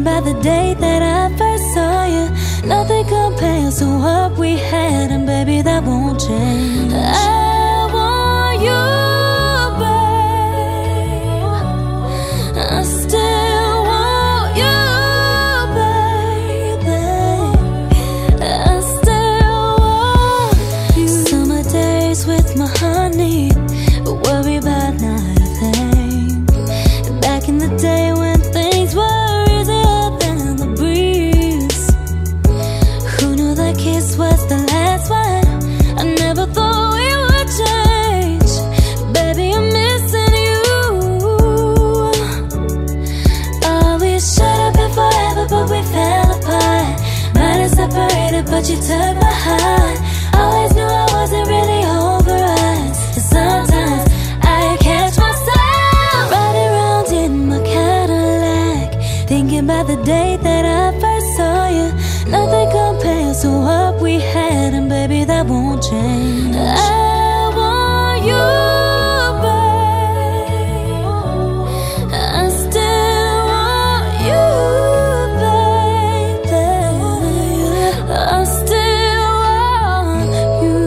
about the day that I first saw you. Nothing compares to what we had, and baby, that won't change. I want you, babe. I still want you, baby. I still want you. Summer days with my honey, worry about nothing. Back in the day when things were easier than the breeze, who knew that kiss was the last one? I never thought we would change. Baby, I'm missing you. Oh, we should have been forever, but we fell apart. Might have separated, but you took my heart. Always knew I wasn't really over us. Sometimes I catch myself riding around in my Cadillac, thinking about the day that I first saw you. Nothing compares to what we had, and baby, that won't change. I want you, babe. I still want you, baby. I still want you.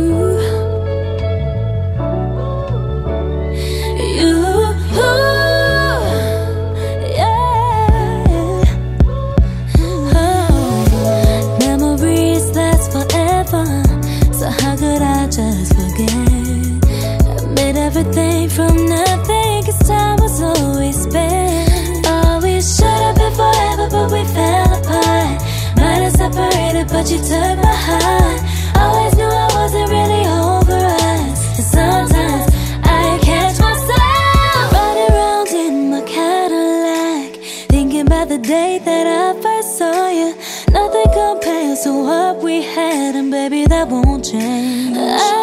Memories last forever, so how could I just forget? I made everything from nothing, 'cause time was always spent. Oh, we should have been forever, but we fell apart. Might have separated, but you took my heart. Always knew I wasn't really over us. And sometimes I catch myself riding around in my Cadillac, thinking about the day that I first saw you. Nothing compares to what we had, and baby, that won't change.